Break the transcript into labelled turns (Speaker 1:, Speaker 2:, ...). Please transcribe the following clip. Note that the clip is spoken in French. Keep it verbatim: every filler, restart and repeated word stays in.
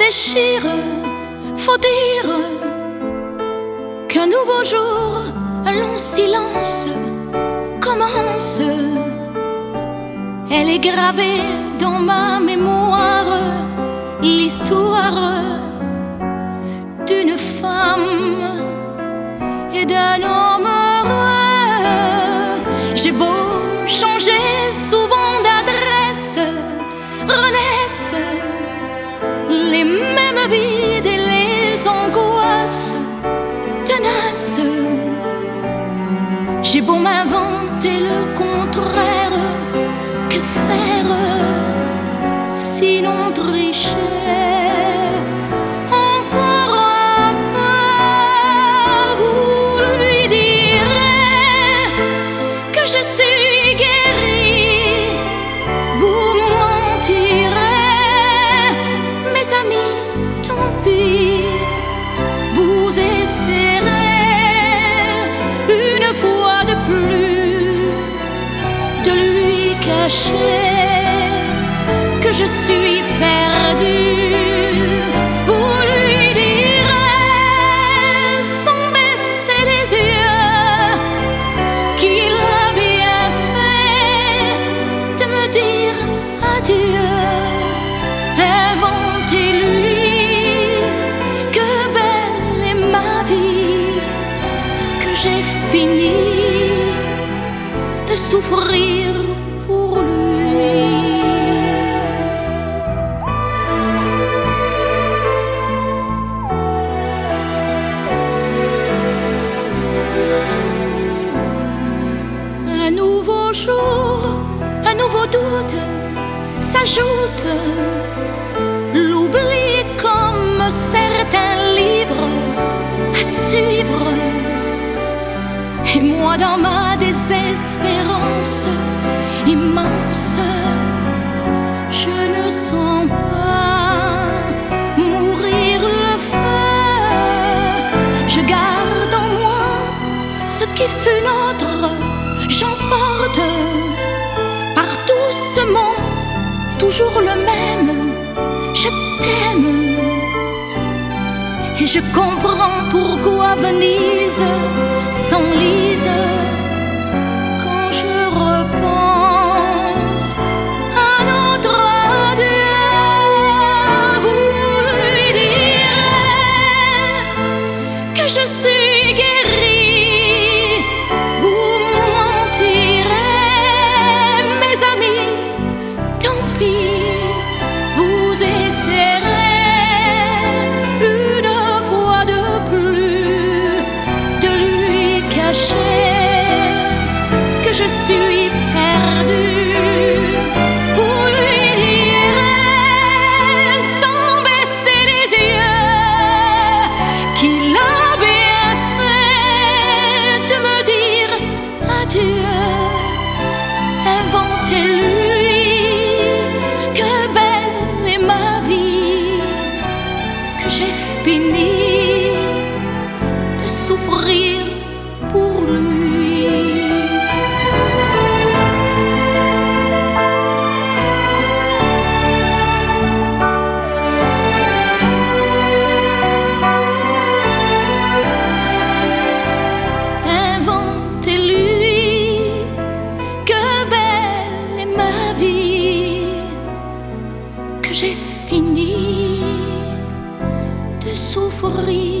Speaker 1: déchire, faut dire qu'un nouveau jour, un long silence commence. Elle est gravée dans ma mémoire, l'histoire d'une femme et d'un homme heureux. J'ai beau changer souvent d'adresse, renaissent les mêmes vides et les angoisses tenaces. J'ai beau m'inventer le contraire, que faire sinon tricher encore un peu? Vous lui direz que je suis guérie, vous mentirez, mes amis, tant pis, vous essaierez une fois de plus de lui cacher que je suis perdue. Vous lui direz sans baisser les yeux qu'il a bien fait de me dire adieu. Inventez-lui que belle est ma vie, que j'ai fini de souffrir pour lui. Un nouveau jour, un nouveau doute s'ajoute, l'oubli comme certains livres à suivre. Et moi dans ma désespérance immense, je ne sens pas mourir le feu. Je garde en moi ce qui fut notre, j'emporte par tout ce monde toujours le même. Je t'aime et je comprends pourquoi Venise s'enlise quand je repense à notre adieu. Vous lui direz que je suis guérie, vous mentirez, mes amis, tant pis, vous essaierez une fois de plus de lui cacher que je suis perdue. Vous lui direz sans baisser les yeux qu'il a bien fait de me dire adieu. Inventez-lui que belle est ma vie, que j'ai fini de souffrir pour lui. Inventez-lui que belle est ma vie, que j'ai fini de souffrir